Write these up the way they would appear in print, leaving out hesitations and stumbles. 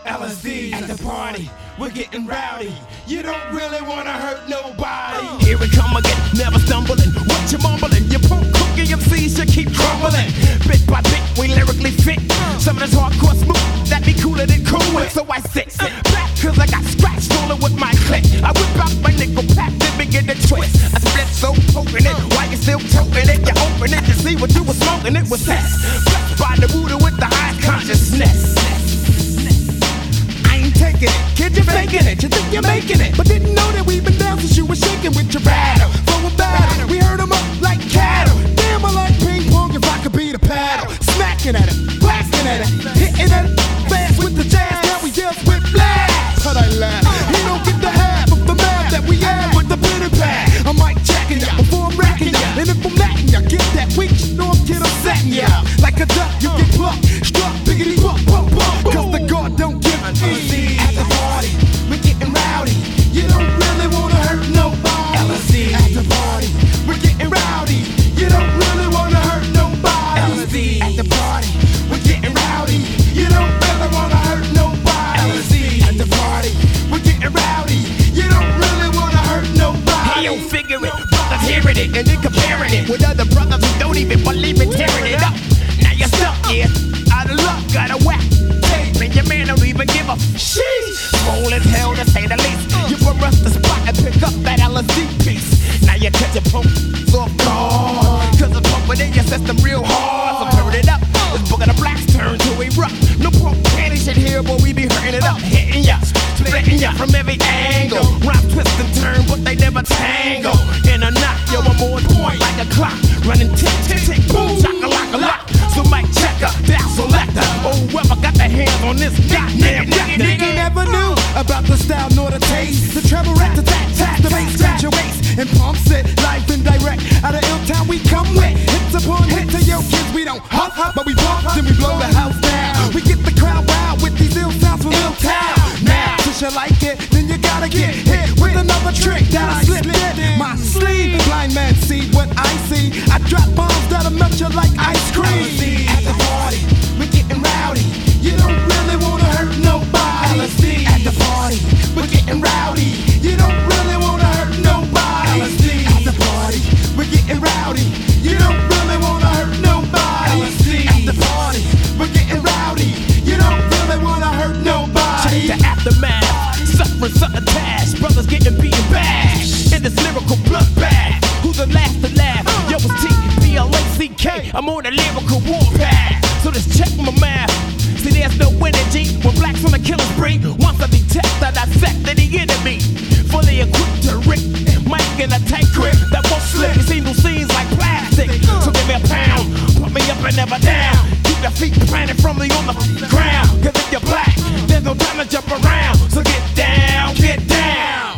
LSD at the party, we're getting rowdy. You don't really wanna hurt nobody. Here we come again, never stumbling. What you mumbling? Your punk cookie MCs should keep crumbling. Bit by bit, we lyrically fit. Some of this hardcore smooth, that be cooler than cool with. So I sit back, cause I got scratched rolling with my click. I whip out my nickel pack, then begin to twist. I split so poking it, while you still toting it. You open it to see what you was smoking, it was sex. Blessed by the Buddha with the high consciousness. Taking it, kid, you're faking it. You think you're making it, but didn't know that we've been down since you were shaking with your rattle. For a battle, we heard them up like cattle. Damn, I like ping pong if I could be the paddle. Smacking at it, blasting at it, hitting at it fast with the jazz. Now we deal with blast. But I laugh. He don't get the half of the math that we have with the bitter pad. I'm mic checking ya before I'm wrecking ya, and if I'm letting ya get that weak, you know I'm kid, I'm setting ya like a duck. You get plucked, struck, biggity buck, buck, buck. Cause the guard don't give a damn. At the party, we're getting rowdy. You don't really wanna hurt nobody. LSD at the party, we're getting rowdy. You don't really wanna hurt nobody. LSD at the party, we're getting rowdy. You don't really wanna hurt nobody. LSD at the party, we're getting rowdy. You don't really wanna hurt nobody. Hey, yo, figure it, brothers hearing it and then comparing it with other brothers who don't even believe it, tearing it up. Now you're stuck, yeah, out of luck, got a whack. And your man don't even give a sheesh. Roll as hell to say the least. You arrest the spot and pick up that LSD piece. Now you catch your pump off guard, cause it's pumping in your system real hard. So turn it up, this book of the blacks turn to erupt. No propane shit here, but we be hurting it up. Hitting ya, splitting ya from every angle. Rhyme twist and turn, but they never tangle. In a knot, yo, I'm on point like a clock. Running tick, tick, tick, boom, chaka-laka-lock. So mic checker, down selector. Oh, whoever got their hands on this goddamn nigga never knew about the style nor the taste. The treble rat, the tat, the bass, scratch your waist and pumps it live and direct. Out of ill town we come with hits upon hits. To your kids we don't huff, but we bump, then we blow the house down. We get the crowd wild with these ill sounds from ill town. Now, since you like it, then you gotta get hit with another trick that I slipped in my sleeve. Blind man see what I see. I drop bombs that'll melt you like ice cream. At the party, we're getting rowdy. You don't really wanna hurt nobody. LSD at the party, we're getting rowdy. You don't really wanna hurt nobody. LSD at the party, we're getting rowdy. You don't really wanna hurt nobody. LSD at the party, we're getting rowdy. You don't really wanna hurt nobody. Check the aftermath, suffering something attached. Brothers getting beaten bashed in this lyrical bloodbath. Who's the last to laugh? Yo, it's T-B-L-A-C-K. I'm on a lyrical warpath, so just check my math. See, there's no energy when blacks on a killing spree. Once I detect, I dissect the enemy. Fully equipped to rip, mic in a tight grip that won't slip. You see new scenes like plastic, so give me a pound, put me up and never down. Keep your feet planted firmly on the ground. Cause if you're black, there's no time to jump around. So get down, get down.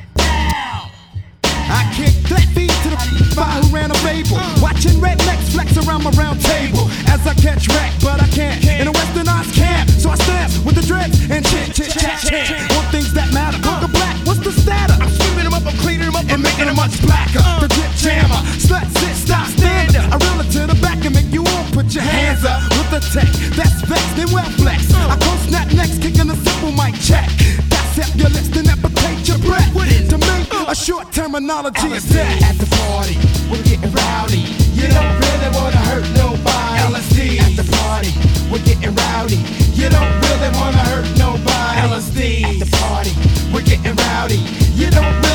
I kick that feet to the fire who ran a fable. Watching rednecks flex around my round table as I catch wreck, but I can't. In a westernized camp, so I stamp with the dreads and chit, chit, chat, chat on things that matter. Conquer black, what's the status? I'm sweeping them up, I'm cleaning them up, and making them much blacker. The drip jammer, slut, sit, stop, stand up. I reel it to the back and make you all put your hands up with the tech. That's vex, then well flex. I go snap next, kicking a simple mic check. That's up your lips, then amputate your breath. To me, a short terminology is that. At the party, we're getting rowdy. You don't really wanna hurt nobody. LSD at the party, we're getting rowdy. You don't really wanna hurt nobody. LSD at the party, we're getting rowdy. You don't